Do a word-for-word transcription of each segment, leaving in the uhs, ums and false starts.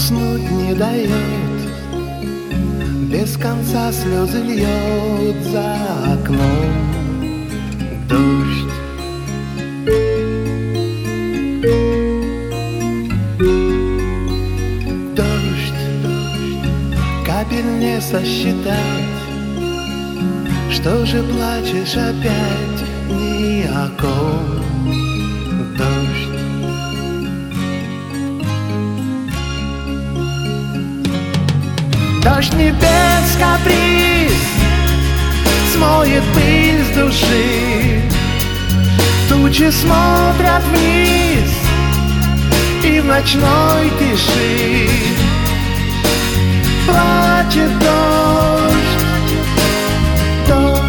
уснуть не дает, без конца слезы льет за окном дождь. Дождь, капель не сосчитать, что же плачешь опять ни о ком? Дождь. Дождь небес каприз смоет пыль с души, тучи смотрят вниз, и в ночной тиши плачет дождь, дождь.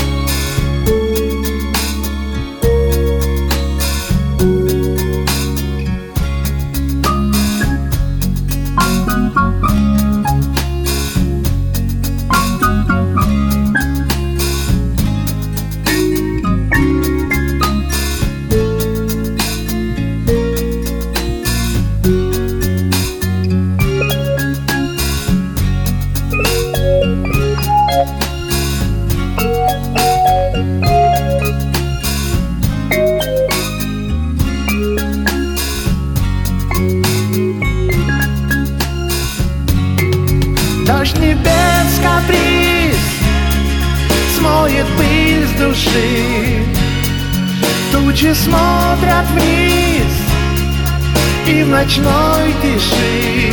Дождь небес каприз смоет пыль с души, тучи смотрят вниз, и в ночной тиши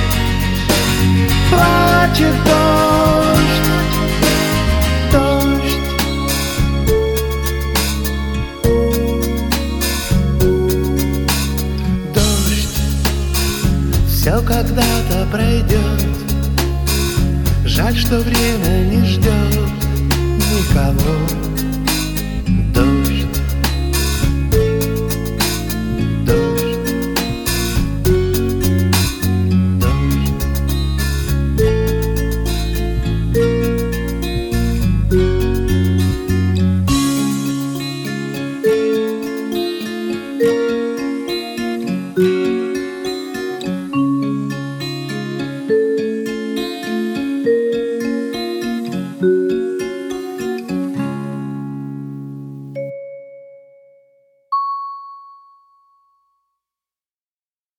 плачет дождь, дождь. Дождь, все когда-то пройдет, жаль, что время не ждет никого.